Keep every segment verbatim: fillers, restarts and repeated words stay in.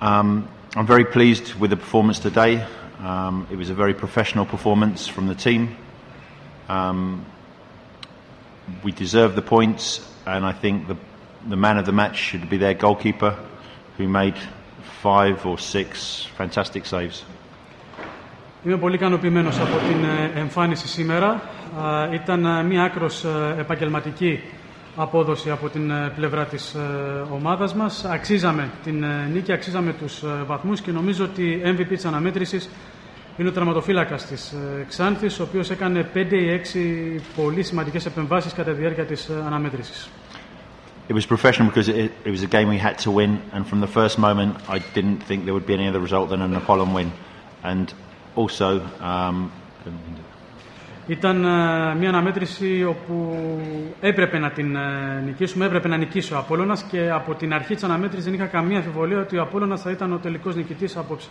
Um, I'm very pleased with the performance today. Um, it was a very professional performance from the team. Um, we deserved the points, and I think the, the man of the match should be their goalkeeper, who made five or six fantastic saves. Είμαι πολύ ικανοποιημένος από την εμφάνιση σήμερα. Ήταν μια άκρως επαγγελματική απόδοση από την πλευρά της ομάδας μας. Αξίζαμε την νίκη, αξίζαμε τους βαθμούς και νομίζω ότι εμ βι πι της αναμέτρησης είναι ο τερματοφύλακας της Ξάνθης, ο οποίος έκανε πέντε ή έξι πολύ σημαντικές επεμβάσεις κατά τη διάρκεια της αναμέτρησης. It was professional because it, it was a game we had to win, and from the first moment I didn't think there would be any other result than an Apollon win. And also, um, ήταν μια αναμέτρηση όπου έπρεπε να την νικήσουμε, έπρεπε να νικήσει ο Απόλλωνας και από την αρχή της αναμέτρησης δεν είχα καμία αμφιβολία ότι ο Απόλλωνας θα ήταν ο τελικός νικητής απόψε.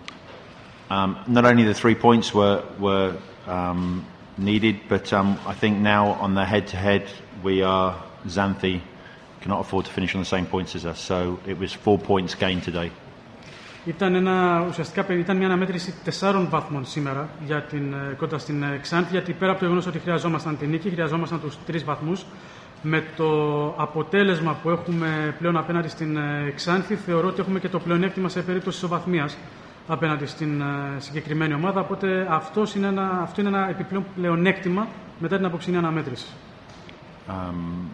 Um, not only the three points were, were um, needed, but um, I think now on the head-to-head we are Xanthi cannot afford to finish on the same points as us, so it was four points gained today. Ήταν, ένα, ουσιαστικά, ήταν μια αναμέτρηση τεσσάρων βαθμών σήμερα για την, κοντά στην Ξάνθη, γιατί πέρα από το γεγονός ότι χρειαζόμασταν την νίκη, χρειαζόμασταν τους τρεις βαθμούς. Με το αποτέλεσμα που έχουμε πλέον απέναντι στην Ξάνθη, θεωρώ ότι έχουμε και το πλεονέκτημα σε περίπτωση ισοβαθμίας απέναντι στην συγκεκριμένη ομάδα. Οπότε αυτός είναι ένα, αυτό είναι ένα επιπλέον πλεονέκτημα μετά την αποψινή αναμέτρηση. Um,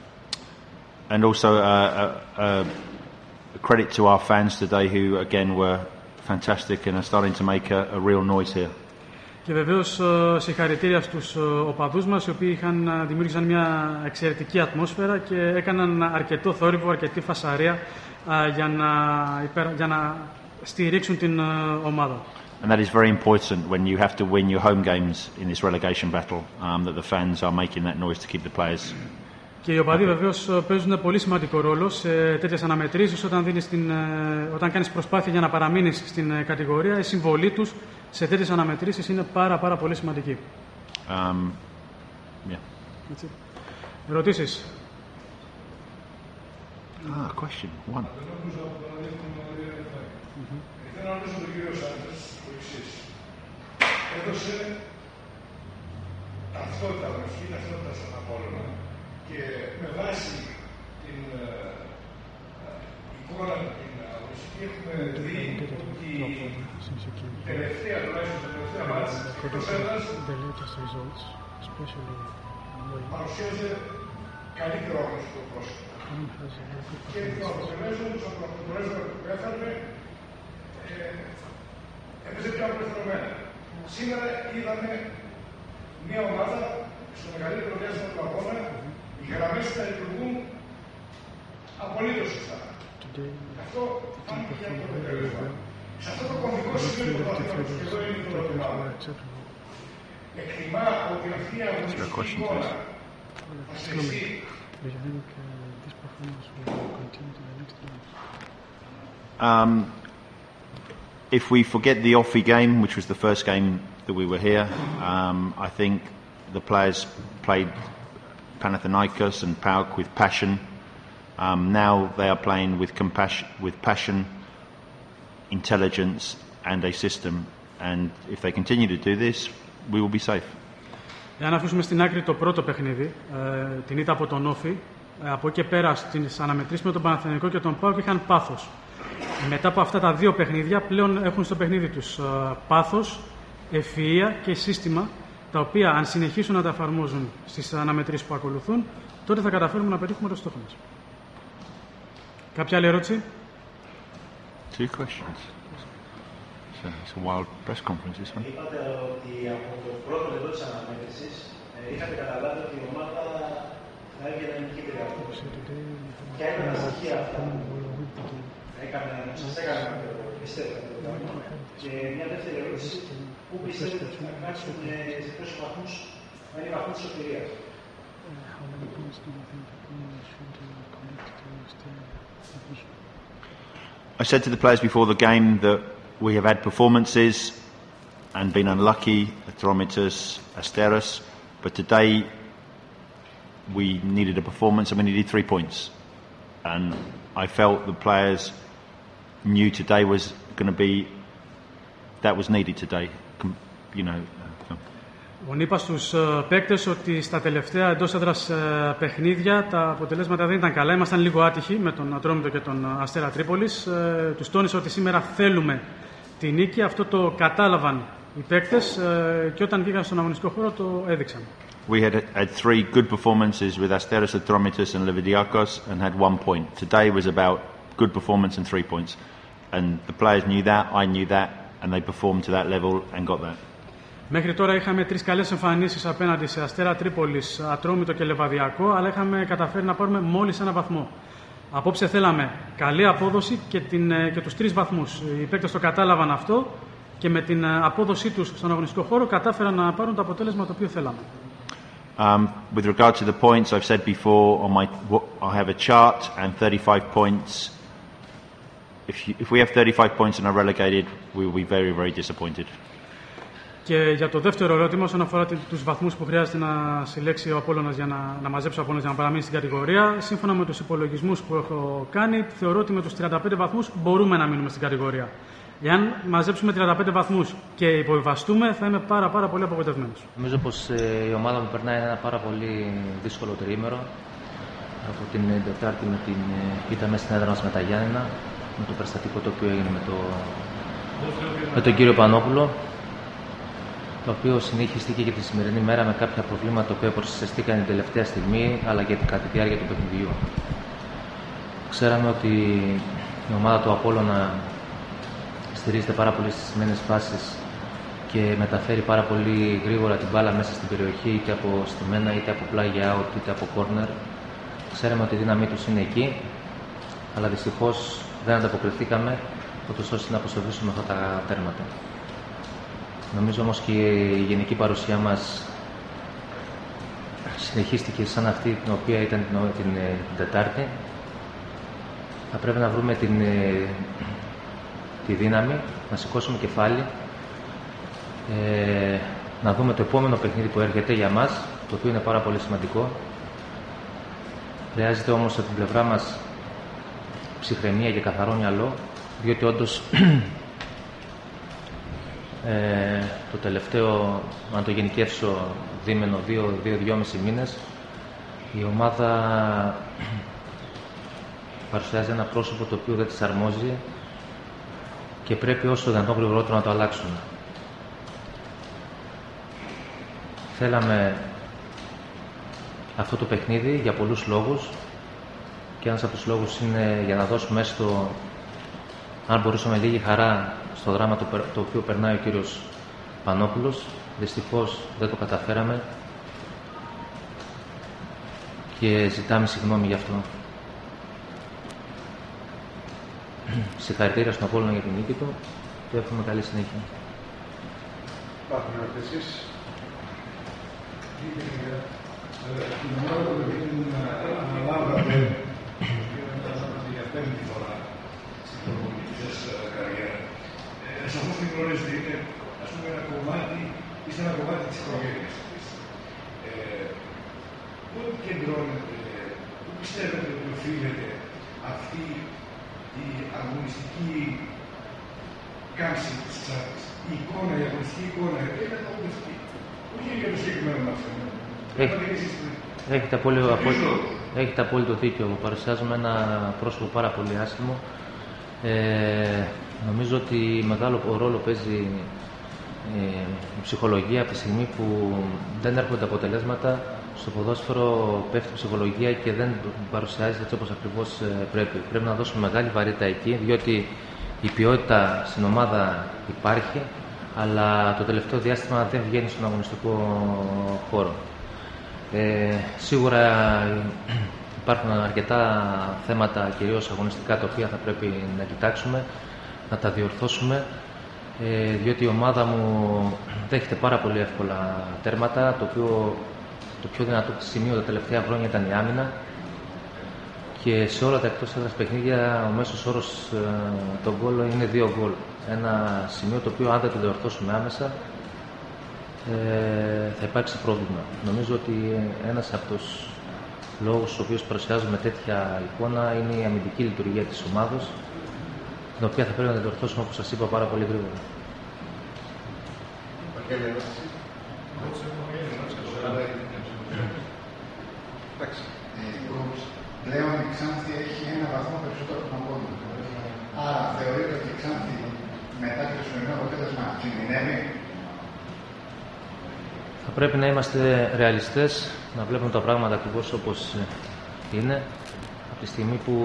and also uh, uh, uh, credit to our fans today who again were fantastic and are starting to make a, a real noise here. Και βεβαίως συγχαρητήρια στους οπαδούς μας, οι οποίοι είχαν, δημιούργησαν μια εξαιρετική ατμόσφαιρα και έκαναν αρκετό θόρυβο, αρκετή φασαρία για να, για να στηρίξουν την ομάδα. And that is very important when you have to win your home games in this relegation battle, um, that the fans are making that noise to keep the players. Και οι οπαδοί βεβαίως παίζουν πολύ σημαντικό ρόλο σε τέτοιες αναμετρήσεις. Όταν, δίνεις την, όταν κάνεις προσπάθεια για να παραμείνεις στην κατηγορία, η συμβολή τους σε τέτοιες αναμετρήσεις είναι πάρα, πάρα πολύ σημαντική. Um, yeah. Ερωτήσεις? Ah, question one. Θέλω να ρωτήσω τον κύριο Σάντες το εξής. Έδωσε ταυτότητα, μουσική ταυτότητα στον Απόλλωνα και με βάση την εικόνα την αγωνιστική έχουμε δει ότι τελευταία, τουλάχιστον τα τελευταία μάτια, εκτός έδρας παρουσίαζε καλύτερο αγωνιστικό πρόσωπο. Και το αποτελέσμα του αποτελέσμα που έφερε έπαιζε πιο απελευθερωμένα. Σήμερα είδαμε μια ομάδα στο μεγαλύτερο διάστημα του αγώνα, οι γραμμές θα λειτουργούν απολύτως σωστά. Αυτό φάνηκε και από το αποτέλεσμα. Σε αυτό το κομβικό σημείο του βαθμήματος, και εδώ είναι το ερώτημά μου, εκτιμά ότι αυτή η αγωνιστική εικόνα θα συνεχίσει. Um, if we forget the Offi game, which was the first game that we were here, um, I think the players played Panathinaikos and PAOK with passion. Um, now they are playing with compassion, with passion, intelligence, and a system. And if they continue to do this, we will be safe. Εάν αφήσουμε στην άκρη το πρώτο παιχνίδι, ε, την ήττα από τον Όφη, ε, από εκεί πέρα στις αναμετρήσεις με τον Παναθηναϊκό και τον ΠΑΟΚ είχαν πάθος. Μετά από αυτά τα δύο παιχνίδια πλέον έχουν στο παιχνίδι τους ε, πάθος, ευφυΐα και σύστημα, τα οποία αν συνεχίσουν να τα εφαρμόζουν στις αναμετρήσεις που ακολουθούν, τότε θα καταφέρουμε να πετύχουμε το στόχο μας. Κάποια άλλη ερώτηση? Two questions. So it's a wild press conference this one. Είπατε ότι από το πρώτο λεπτό της αναμέτρησης είχατε καταλάβει ότι η ομάδα θα έβγαινε νικήτρια από το. Ποια είναι τα στοιχεία αυτά που σας έκανε να πιστεύετε το πράγμα? Και μια δεύτερη ερώτηση, πού πιστεύετε ότι θα κάτσουν σε πόσους βαθμούς να είναι βαθμούς της σωτηρίας? I said to the players before the game that we have had performances and been unlucky, Atromitos, Asteras, but today we needed a performance and we needed three points. And I felt the players knew today was going to be, that was needed today, you know. Λοιπόν, είπα στους παίκτες ότι στα τελευταία εντός έδρας παιχνίδια τα αποτελέσματα δεν ήταν καλά. Ήμασταν λίγο άτυχοι με τον Ατρόμητο και τον Αστέρα Τρίπολης. Τους τόνισα ότι σήμερα θέλουμε τη νίκη. Αυτό το κατάλαβαν οι παίκτες και όταν βγήκαν στον αγωνιστικό χώρο το έδειξαν. We had had three good performances with Asteras, Atromitos and Lividiakos and had one point. Today was about good performance and three points. And the players knew that, I knew that, and they performed to that level and got that. Μέχρι τώρα είχαμε τρεις καλές εμφανίσεις απέναντι σε Αστέρα Τρίπολης, Ατρόμητο και Λεβαδιακό, αλλά είχαμε καταφέρει να πάρουμε μόλις ένα βαθμό. Απόψε θέλαμε καλή απόδοση και, την, και τους τρεις βαθμούς. Οι παίκτες το κατάλαβαν αυτό και με την απόδοσή τους στον αγωνιστικό χώρο κατάφεραν να πάρουν το αποτέλεσμα το οποίο θέλαμε. Um, with regard to the points, I've said before, on my, I have a chart and thirty-five points. If, you, if we have thirty-five points and are relegated, we will be very, very disappointed. Και για το δεύτερο ερώτημα, όσον αφορά τους βαθμούς που χρειάζεται να συλλέξει ο Απόλλωνας για να, να μαζέψει ο Απόλλωνας για να παραμείνει στην κατηγορία, σύμφωνα με τους υπολογισμούς που έχω κάνει, θεωρώ ότι με τους τριάντα πέντε βαθμούς μπορούμε να μείνουμε στην κατηγορία. Εάν μαζέψουμε τριάντα πέντε βαθμούς και υποβιβαστούμε, θα είμαι πάρα, πάρα πολύ απογοητευμένος. Νομίζω πως ε, η ομάδα μου περνάει ένα πάρα πολύ δύσκολο τριήμερο. Από την Τετάρτη με την ήττα μέσα στην έδρα μας με τα Γιάννενα, με το περιστατικό το οποίο έγινε με, το, με τον κύριο Πανόπουλο, το οποίο συνεχίστηκε και τη σημερινή μέρα με κάποια προβλήματα τα οποία προσθέστηκαν την τελευταία στιγμή, αλλά και κατά τη διάρκεια του παιχνιδιού. Ξέραμε ότι η ομάδα του Απόλλωνα στηρίζεται πάρα πολύ στις σημαίνες φάσεις και μεταφέρει πάρα πολύ γρήγορα την μπάλα μέσα στην περιοχή, είτε από στημένα, είτε από πλάγια out, είτε από corner. Ξέραμε ότι η δύναμή τους είναι εκεί, αλλά δυστυχώς δεν ανταποκριθήκαμε, ούτως ώστε να αποσοβήσουμε αυτά τα τέρματα. Νομίζω όμως και η γενική παρουσία μας συνεχίστηκε σαν αυτή την οποία ήταν την, την, την Τετάρτη. Θα πρέπει να βρούμε την, τη δύναμη, να σηκώσουμε κεφάλι, ε, να δούμε το επόμενο παιχνίδι που έρχεται για μας, το οποίο είναι πάρα πολύ σημαντικό. Χρειάζεται όμως από την πλευρά μας ψυχραιμία και καθαρό μυαλό, διότι όντως ε, το τελευταίο, αν το γενικεύσω, δίμηνο, δύο, δύο, δυόμισι μήνες, η ομάδα παρουσιάζει ένα πρόσωπο το οποίο δεν της αρμόζει και πρέπει όσο δυνατόν γρηγορότερα να το αλλάξουν. Θέλαμε αυτό το παιχνίδι για πολλούς λόγους και ένας από τους λόγους είναι για να δώσουμε έστω, αν μπορούσαμε, λίγη χαρά στο δράμα το, το οποίο περνάει ο κύριος Πανόπουλος. Δυστυχώς δεν το καταφέραμε και ζητάμε συγγνώμη γι' αυτό. Συγχαρητήρια στον Απόλλωνα για την νίκη του και εύχομαι καλή συνέχεια. Υπάρχουν ερωτήσεις. Την ομάδα που την αναλάβατε για πέμπτη φορά στην προπονητική σας καριέρα. Σαφώς την γνωρίζετε, είναι ας πούμε ένα κομμάτι, είστε ένα κομμάτι της οικογένειας της. Πού κεντρώνετε, πού πιστεύετε ότι οφείλεται αυτή η αγωνιστική κάμψη της τσάπης, η εικόνα, η αγωνιστική εικόνα, είναι αγωνιστική. Όχι για το συγκεκριμένο μας. Έχετε απόλυτο, απόλυτο, έχετε απόλυτο δίκιο. Παρουσιάζουμε ένα πρόσωπο πάρα πολύ άσχημο. Ε, νομίζω ότι μεγάλο ρόλο παίζει ε, η ψυχολογία από τη στιγμή που δεν έρχονται αποτελέσματα. Στο ποδόσφαιρο πέφτει η ψυχολογία και δεν παρουσιάζεται έτσι όπως ακριβώς πρέπει. Πρέπει να δώσουμε μεγάλη βαρύτητα εκεί, διότι η ποιότητα στην ομάδα υπάρχει, αλλά το τελευταίο διάστημα δεν βγαίνει στον αγωνιστικό χώρο. Ε, σίγουρα υπάρχουν αρκετά θέματα, κυρίως αγωνιστικά, τα οποία θα πρέπει να κοιτάξουμε, να τα διορθώσουμε, ε, διότι η ομάδα μου δέχεται πάρα πολύ εύκολα τέρματα, το οποίο το πιο δυνατό σημείο τα τελευταία χρόνια ήταν η άμυνα και σε όλα τα εκτός έδρας παιχνίδια ο μέσος όρος ε, των γκολ είναι δύο γκολ. Ένα σημείο το οποίο αν δεν το διορθώσουμε άμεσα ε, θα υπάρξει πρόβλημα. Νομίζω ότι ένας από τους λόγους στους οποίους παρουσιάζουμε τέτοια εικόνα είναι η αμυντική λειτουργία της ομάδος, την οποία θα πρέπει να την διορθώσουμε, όπως σας είπα, πάρα πολύ γρήγορα. Εντάξει. Πλέον η Ξάνθη έχει ένα βαθμό περισσότερο από τον Απόλλωνα. Άρα θεωρείτε ότι η Ξάνθη μετά το σημερινό αποτέλεσμα κινδυνεύει? Θα πρέπει να είμαστε ρεαλιστές, να βλέπουμε τα πράγματα ακριβώς όπως είναι. Από τη στιγμή που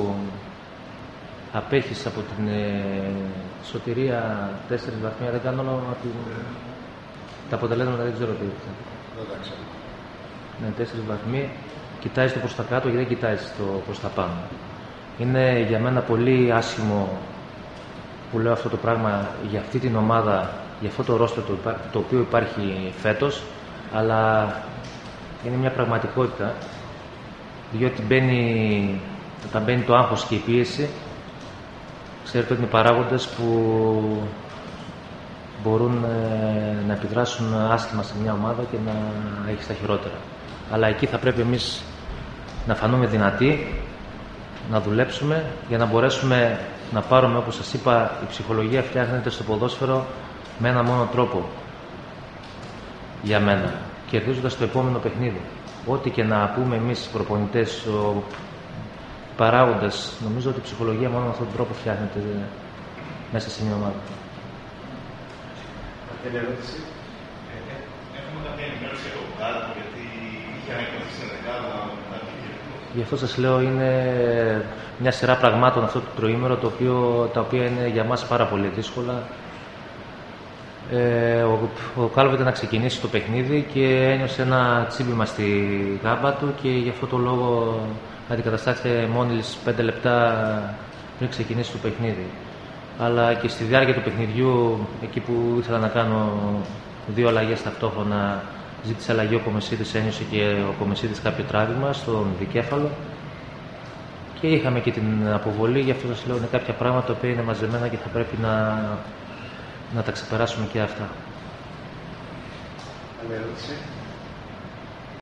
απέχεις από την ε, σωτηρία τέσσερις βαθμία, δεν κάνω από την... τα αποτελέσματα δεν ξέρω τι ήρθε. Ναι, τέσσερις βαθμοί, κοιτάζεις το προς τα κάτω και δεν κοιτάζεις το προς τα πάνω. Είναι για μένα πολύ άσχημο που λέω αυτό το πράγμα για αυτή την ομάδα, για αυτό το ρόστερ το, το οποίο υπάρχει φέτος, αλλά είναι μια πραγματικότητα, διότι μπαίνει, όταν μπαίνει το άγχος και η πίεση, ξέρετε ότι είναι παράγοντες που μπορούν ε, να επιδράσουν άσχημα σε μια ομάδα και να έχει τα χειρότερα. Αλλά εκεί θα πρέπει εμείς να φανούμε δυνατοί, να δουλέψουμε για να μπορέσουμε να πάρουμε, όπως σας είπα, η ψυχολογία φτιάχνεται στο ποδόσφαιρο με ένα μόνο τρόπο για μένα, κερδίζοντας το επόμενο παιχνίδι. Ό,τι και να πούμε εμείς οι προπονητές, ο παράγοντες, νομίζω ότι η ψυχολογία μόνο με αυτόν τον τρόπο φτιάχνεται μέσα σε μια ομάδα. Αυτή ερώτηση. Έχουμε κάποια ενημέρωση από κάτω, γιατί είχε ανακοινωθεί στην δεκάδα μετά την Κυριακή. Γι' αυτό σας λέω, είναι μια σειρά πραγμάτων αυτό το τροήμερο, το οποίο, τα οποία είναι για μας πάρα πολύ δύσκολα. Ε, ο, ο Κάλβο ήταν να ξεκινήσει το παιχνίδι και ένιωσε ένα τσίμπημα στη γάμπα του και γι' αυτό το λόγο αντικαταστάθηκε μόλις πέντε λεπτά πριν ξεκινήσει το παιχνίδι. Αλλά και στη διάρκεια του παιχνιδιού, εκεί που ήθελα να κάνω δύο αλλαγές ταυτόχρονα, ζήτησε αλλαγή ο Κομεσίδης, ένιωσε και ο Κομεσίδης κάποιο τράβημα στον δικέφαλο και είχαμε και την αποβολή. Γι' αυτό σας λέω, είναι κάποια πράγματα τα οποία είναι μαζεμένα και θα πρέπει να, να τα ξεπεράσουμε και αυτά. Άλλη ερώτηση.